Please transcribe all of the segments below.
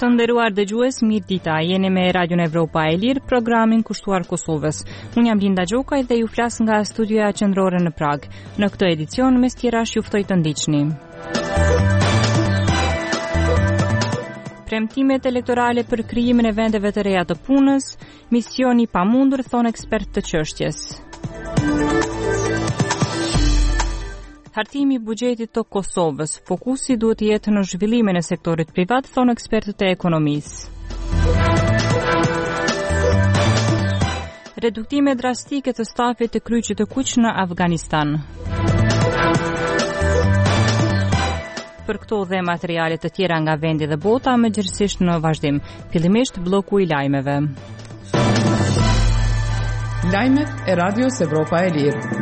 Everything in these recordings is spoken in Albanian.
Të nderuar dëgjues, mirë dita, jeni me Radion Evropa e Lirë, programin kushtuar Kosovës. Unë jam Linda Gjokaj dhe ju flas nga studioja qendrore në Prag. Në këtë edicion, mes tjerash ju ftoj të ndiqni. Premtimet elektorale për krijimin e vendeve të reja të punës, misioni i pamundur, thon ekspert të çështjes. Hartimi i buxhetit të Kosovës, fokusi duhet të jetë në zhvillimin e sektorit privat, thonë ekspertët e ekonomisë. Reduktime drastike të stafit të kryqit të kuq në Afganistan. Për këto dhe materiale të tjera nga vendi dhe bota, më gjithësisht në vazhdim. Fillimisht bloku i lajmeve. Lajmet e Radios Evropa e Lirë.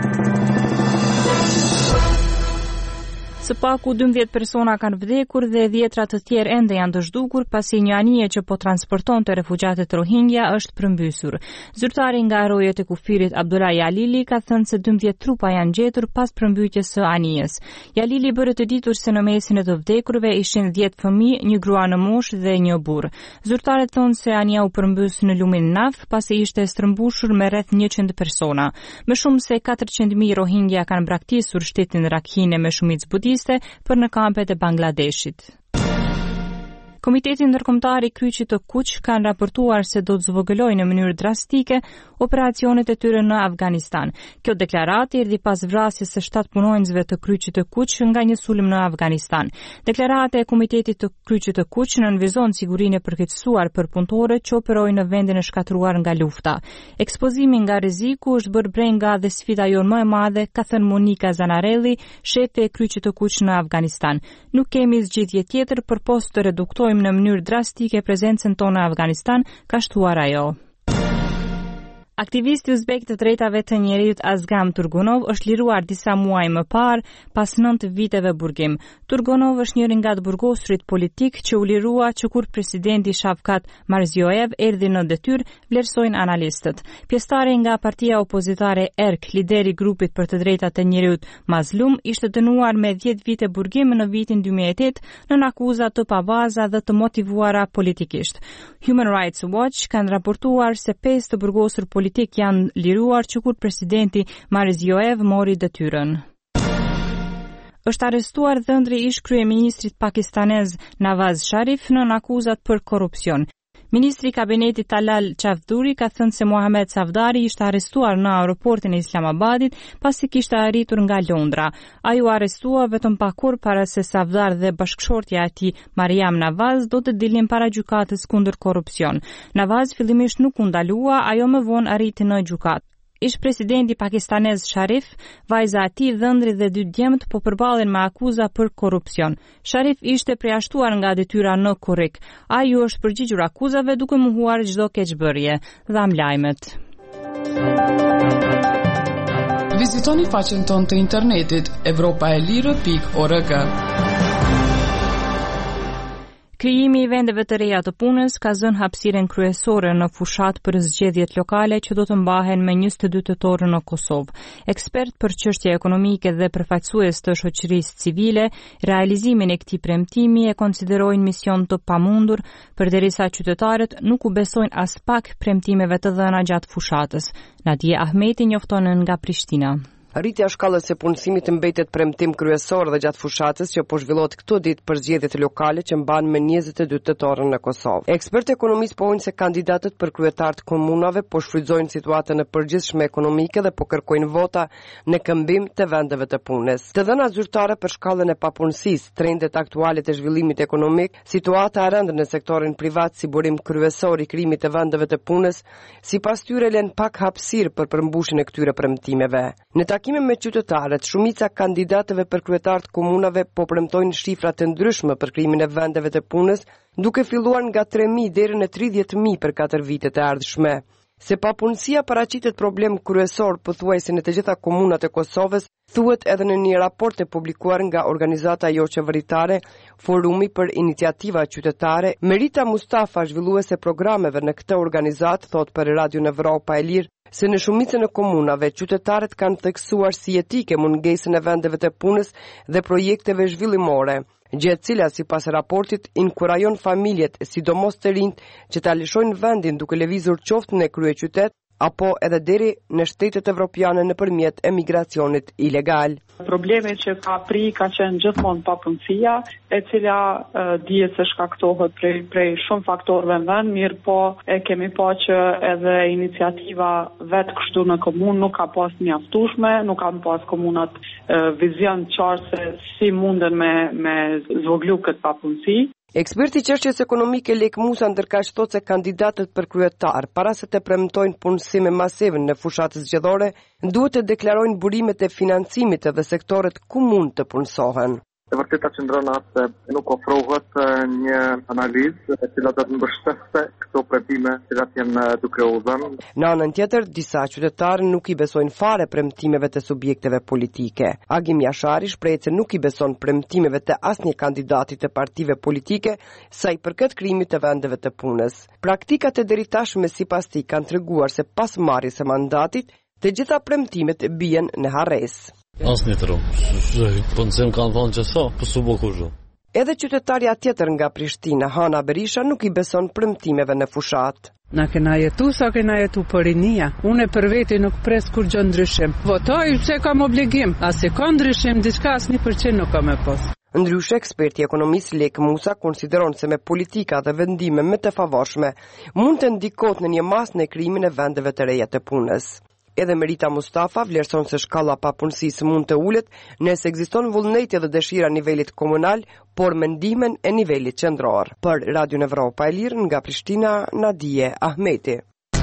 Së paku 12 persona kanë vdekur dhe 10 të tjerë ende janë të zhdukur pasi një anije që po transportonte refugjatët Rohingya është përmbysur. Zyrtari nga rojet e kufirit Abdullah Jalili ka thënë se 12 trupa janë gjetur pas përmbytjes së anijes. Jalili bëri të ditur se në mesin e të vdekurve ishin 10 fëmijë, një grua në moshë dhe një burr. Zyrtarët thonë se anija u përmbys në lumin Naf pasi ishte strëmbushur me rreth 100 persona. Më shumë se 400.000 Rohingya kanë braktisur shtetin Rakhine me shumicë budiste për në kampet e Bangladeshit. Komiteti ndërkombëtar i kryqit të kuq kanë raportuar se do të zvogëlojnë në mënyrë drastike operacionet e tyre në Afganistan. Kjo deklaratë erdhi pas vrasjes së 7 punonjësve të kryqit të kuq nga një sulm në Afganistan. Deklarata e Komitetit të kryqit të kuq nënvizon sigurinë e përkeqësuar për punëtorët që operojnë në vendin e shkatruar nga lufta. Ekspozimi nga rreziku është bërë brenga dhe sfida jonë më e madhe, ka thënë Monika Zanarelli, shefi e kryqit të kuq në Afganistan. Nuk kemi zgjidhje tjetër përpos të reduktojmë në mënyrë drastike prezencën tonë në Afganistan, ka shtuar ajo. Aktivisti uzbek të drejtave të njerëzit Azgam Turgunov është liruar disa muaj më parë pas 9 viteve burgim. Turgunov është njëri nga të burgosurit politik që u lirua që kur presidenti Shavkat Mirziyoyev erdhi në detyrë, vlerësojnë analistët. Pjesëtari nga partia opozitare ERK, lideri i grupit për të drejtat e njerëzit Mazlum, ishte dënuar me 10 vite burgim në vitin 2008 në akuza të pabaza dhe të motivuara politikisht. Human Rights Watch kanë raportuar se 5 të burgosur politik janë liruar që kur presidenti Mirziyoyev mori detyrën. Është arrestuar dhëndri ish kryeministrit pakistanez Nawaz Sharif në akuzat për korrupsion. Ministri i kabinetit Talal Chavdhuri ka thënë se Mohamed Safdari ishte arrestuar në aeroportin e Islamabadit pasi kishte arritur nga Londra. Ai u arrestua vetëm pak kohë para se Safdar dhe bashkëshortja e tij Mariam Nawaz do të dilnin para gjykatës kundër korrupsion. Nawaz fillimisht nuk u ndalua, ajo më vonë arriti në gjykatë. Ish presidenti pakistanez Sharif, vajza e tij, dhëndri dhe 2 djemt po përballen me akuza për korrupsion. Sharif ishte përjashtuar nga detyra në Kurrik. Ai u është përgjigjur akuzave duke mohuar çdo keqbërje. Dham lajmet. Vizitoni faqen tonë të internetit europaelire.org. Krijimi i vendeve të reja të punës ka zënë hapësirën kryesore në fushat për zgjedhjet lokale që do të mbahen me 22 tetor në Kosovë. Ekspert për çështje ekonomike dhe përfaqësues të shoqërisë civile, realizimin e këtij premtimi e konsiderojnë mision të pamundur, përderisa qytetarët nuk u besojnë as pak premtimeve të dhëna gjatë fushatës. Nadia Ahmeti njofton nga Prishtina. Rritja e shkallës së punësimit mbetet premtim kryesor dhe gjatë fushatës që po zhvillohet këto ditë për zgjedhjet lokale që mbahen me 22 tetorën në Kosovë. Ekspertë ekonomistë pohojnë se kandidatët për kryetar të komunave po shfrytëzojnë situatën e përgjithshme ekonomike dhe po kërkojnë vota në këmbim të vendeve të punës. Të dhëna zyrtare për shkallën e papunësisë, trendet aktuale të zhvillimit ekonomik, situata e rëndë në sektorin privat si burim kryesor i krijimit të vendeve të punës, sipas tyre lën pak hapësirë për përmbushjen e këtyre premtimeve. Në takime me qytetarët, shumica kandidatëve për kryetarët komunave po premtojnë shifra të ndryshme për krijimin e vendeve të punës, duke filluar nga 3.000 deri në 30.000 për 4 vitet e ardhshme. Se papunësia paraqitet problem kryesor pothuajse në të gjitha komunat e Kosovës, thuhet edhe në një raport e publikuar nga organizata jo qeveritare Forumi për Iniciativa Qytetare. Merita Mustafa, zhvilluese programeve në këtë organizat, thot për Radion Evropa e Lirë se në shumicën e komunave qytetarët kanë theksuar si etike mungesën e vendeve të punës dhe projekteve zhvillimore, gjë e cila sipas raportit inkurajon familjet, sidomos të rinjt, që ta lëshojnë vendin duke lëvizur qoftë në kryeqytet apo edhe deri në shtetet evropiane nëpërmjet emigracionit ilegal. Problemi që ka ka qenë gjithmonë papunësia, e cila dihet se shkaktohet prej shumë faktorëve në vend, mirë po e kemi pa që edhe iniciativa vetë kështu në komunë nuk ka pas mjaftueshme, nuk kanë pas komunat vizion qartë se si munden me zvoglu këtë papunësi. Eksperti çështjes ekonomike Lek Musa ndërkaq thotë se kandidatët për kryetar, para se të premtojnë punësime masive në fushat zgjedhore, duhet të deklarojnë burimet e financimit dhe sektorët ku mund të punësohen. E vërteta qëndron atë se nuk ofrohet një analizë e cila do të mbështeste këto premtime që janë duke u dhënë. Në anën tjetër, disa qytetarë nuk i besojnë fare premtimeve të subjekteve politike. Agim Jashari shpreh se nuk i beson premtimeve të asnjë kandidati të partive politike sa i përket krijimit të vendeve të punës. Praktikat e deritashme sipas tij kanë treguar se pas marrjes së mandatit, të gjitha premtimet bien në harres. Asnjë tru. Punësim kanë thonë që sa, po s'u bë kurrë. Edhe qytetarja tjetër nga Prishtina, Hana Berisha, nuk i beson premtimeve në fushat. Na kena jetu sa kena jetu për rinia. Unë për veti nuk pres kur gjë ndryshim. Votoj se kam obligim, a se ka ndryshim diçka as 1% nuk kam e pas. Ndryshe, eksperti ekonomist Lek Musa konsideron se me politika dhe vendime më të favorshme mund të ndikohet në një mas në krijimin e vendeve të reja të punës. Edhe Merita Mustafa vlerëson se shkalla papunësisë mund të ulet nëse ekziston vullneti dhe dëshira nivelit komunal, por me ndihmën e nivelit qendror. Për Radio Evropa e Lirë nga Prishtina, Nadije Ahmeti.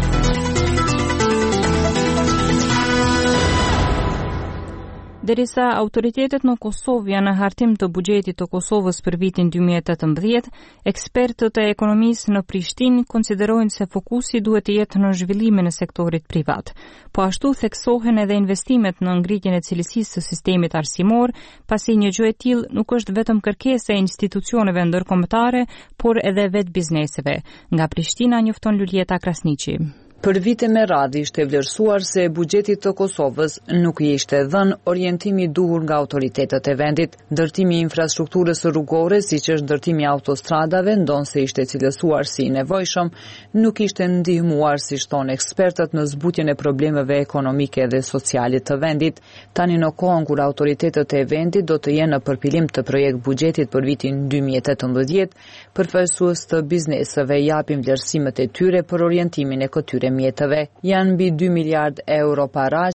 Derisa autoritetet në Kosovë janë në hartim të buxhetit të Kosovës për vitin 2018, ekspertët e ekonomisë në Prishtinë konsiderojnë se fokusi duhet të jetë në zhvillimin e sektorit privat. Po ashtu theksohen edhe investimet në ngritjen e cilësisë së sistemit arsimor, pasi një gjë e tillë nuk është vetëm kërkesa e institucioneve ndërkombëtare, por edhe vetë bizneseve. Nga Prishtina njofton Lulieta Krasniqi. Për vite me radhë ishte vlerësuar se buxheti të Kosovës nuk i ishte dhënë orientimi i duhur nga autoritetet e vendit. Ndërtimi i infrastrukturës rrugore, siç është ndërtimi i autostradave, ndonse ishte cilësuar si i nevojshëm, nuk ishte ndihmuar, siç thonë ekspertët, në zbutjen e problemeve ekonomike dhe sociale të vendit. Tani në kohën kur autoritetet e vendit do të jenë në përpilim të projekt buxhetit për vitin 2018, përfaqësues të bizneseve japin vlerësimet e tyre për orientimin e këtyre mjetëve. Janë mbi 2 miliard euro para